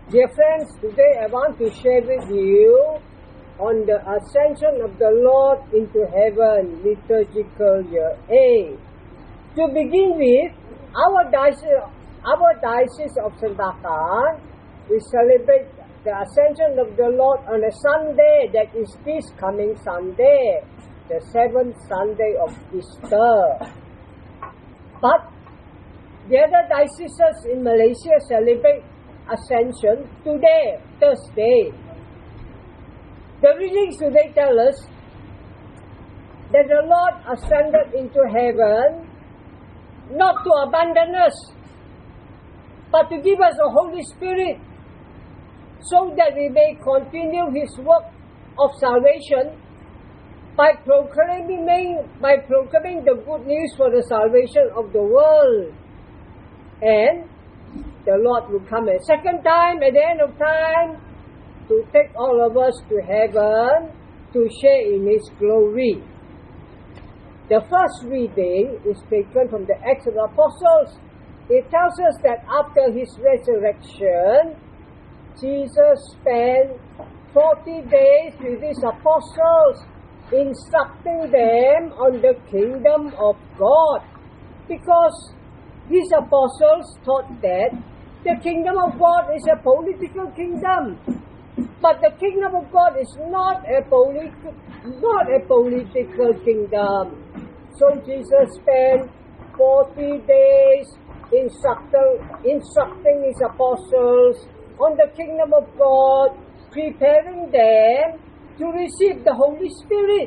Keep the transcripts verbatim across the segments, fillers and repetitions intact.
Dear friends, today I want to share with you on the ascension of the Lord into heaven, liturgical year A. To begin with, our diocese, our diocese of Sandakan, we celebrate the ascension of the Lord on a Sunday, that is this coming Sunday, the seventh Sunday of Easter. But the other dioceses in Malaysia celebrate Ascension today, Thursday. The readings today tell us that the Lord ascended into heaven not to abandon us, but to give us the Holy Spirit so that we may continue His work of salvation by proclaiming, by proclaiming the good news for the salvation of the world. And the Lord will come a second time at the end of time to take all of us to heaven to share in His glory. The first reading is taken from the Acts of the Apostles. It tells us that after His resurrection, Jesus spent forty days with His apostles, instructing them on the kingdom of God, because His apostles taught that the kingdom of God is a political kingdom, but the kingdom of God is not a politi- not a political kingdom. So Jesus spent forty days instructing, instructing His apostles on the kingdom of God, preparing them to receive the Holy Spirit.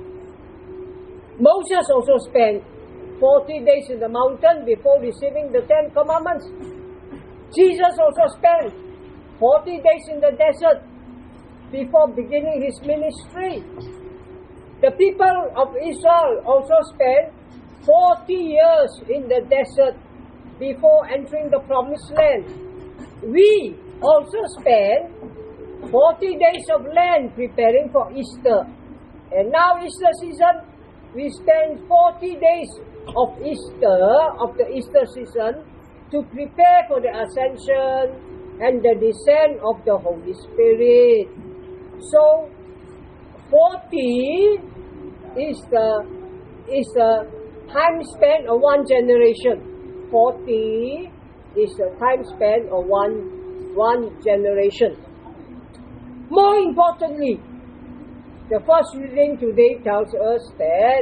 Moses also spent forty days in the mountain before receiving the Ten Commandments. Jesus also spent forty days in the desert before beginning His ministry. The people of Israel also spent forty years in the desert before entering the promised land. We also spent forty days of land preparing for Easter. And now Easter season, we spend forty days of Easter, of the Easter season, to prepare for the ascension and the descent of the Holy Spirit. So, forty is the is the time span of one generation. Forty is the time span of one one generation. More importantly, the first reading today tells us that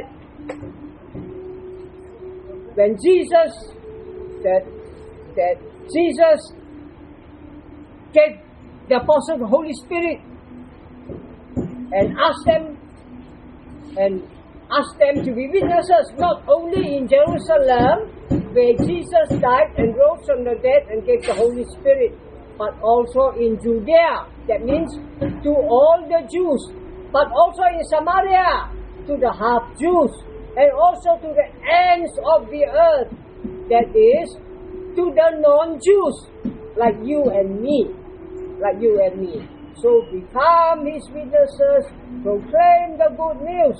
when Jesus, that that Jesus gave the apostles the Holy Spirit and asked them and asked them to be witnesses not only in Jerusalem, where Jesus died and rose from the dead and gave the Holy Spirit, but also in Judea, that means to all the Jews, but also in Samaria, to the half-Jews, and also to the ends of the earth, that is, to the non-Jews, like you and me, like you and me. So become His witnesses, proclaim the good news.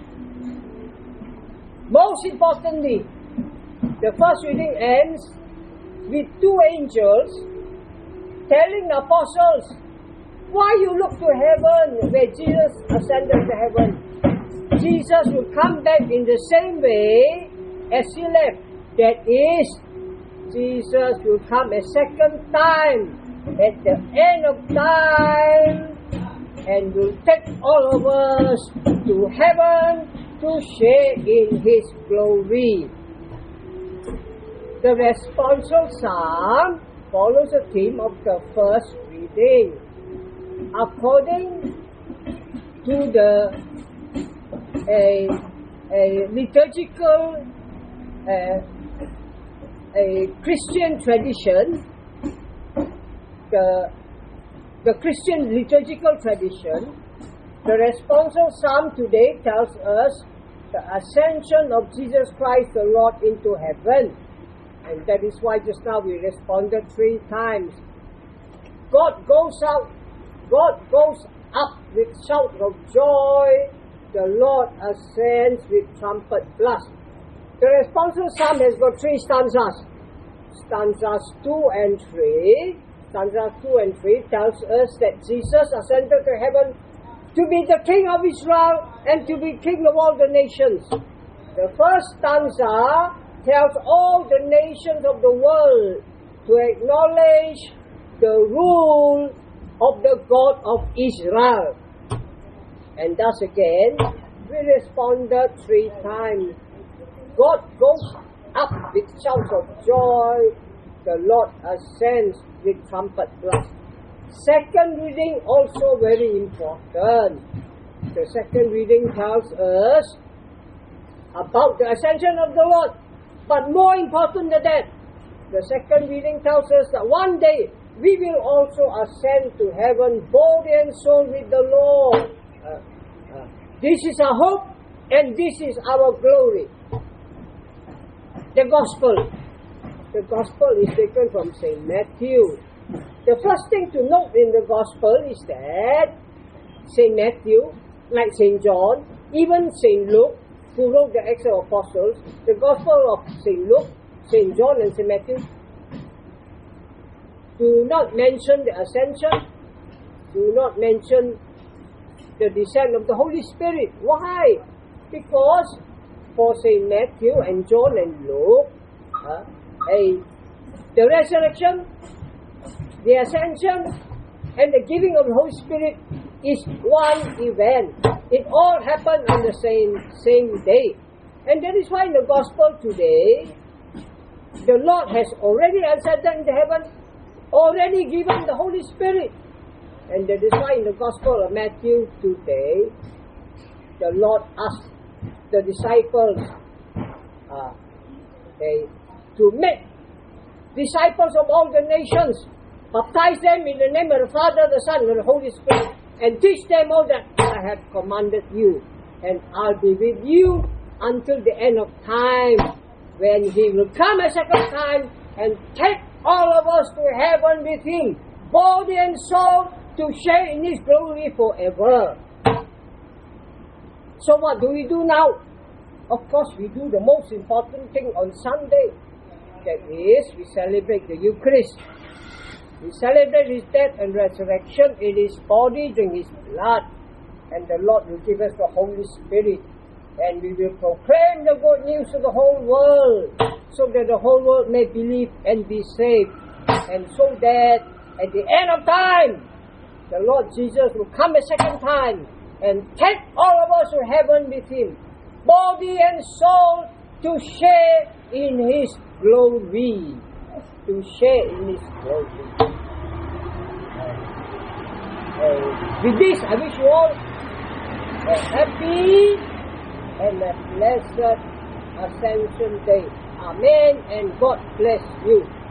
Most importantly, the first reading ends with two angels telling the apostles, why you look to heaven where Jesus ascended to heaven? Jesus will come back in the same way as He left. That is, Jesus will come a second time at the end of time and will take all of us to heaven to share in His glory. The responsorial psalm follows the theme of the first reading. According to the a, a liturgical uh, a Christian tradition, the the Christian liturgical tradition, the responsorial psalm today tells us the ascension of Jesus Christ the Lord into heaven. And that is why just now we responded three times. God goes out, God goes up with shout of joy, the Lord ascends with trumpet blast. The responsorial psalm has got three stanzas. Stanzas two and three stanza two and three tells us that Jesus ascended to heaven to be the King of Israel and to be King of all the nations. The first stanza tells all the nations of the world to acknowledge the rule of the God of Israel. And thus again, we responded three times. God goes up with shouts of joy. The Lord ascends with trumpet blast. Second reading also very important. The second reading tells us about the ascension of the Lord. But more important than that, the second reading tells us that one day we will also ascend to heaven, body and soul with the Lord. Uh, uh, this is our hope and this is our glory. The Gospel. The Gospel is taken from Saint Matthew. The first thing to note in the Gospel is that Saint Matthew, like Saint John, even Saint Luke, who wrote the Acts of Apostles, the Gospel of Saint Luke, Saint John and Saint Matthew do not mention the ascension, do not mention the descent of the Holy Spirit. Why? Because for Saint Matthew and John and Luke, uh, a, the resurrection, the ascension, and the giving of the Holy Spirit is one event. It all happened on the same, same day. And that is why in the Gospel today, the Lord has already ascended into heaven, already given the Holy Spirit. And that is why in the Gospel of Matthew today, the Lord asked the disciples uh, okay, to make disciples of all the nations, baptize them in the name of the Father, the Son, and the Holy Spirit, and teach them all that I have commanded you. And I'll be with you until the end of time, when He will come a second time and take all of us to heaven with Him, body and soul, to share in His glory forever. So what do we do now? Of course, we do the most important thing on Sunday. That is, we celebrate the Eucharist. We celebrate His death and resurrection in His body, drink His blood. And the Lord will give us the Holy Spirit. And we will proclaim the good news to the whole world, so that the whole world may believe and be saved. And so that at the end of time, the Lord Jesus will come a second time and take all of us to heaven with Him, body and soul, to share in His glory. To share in His glory. Uh, with this, I wish you all a happy and a blessed Ascension Day. Amen, and God bless you.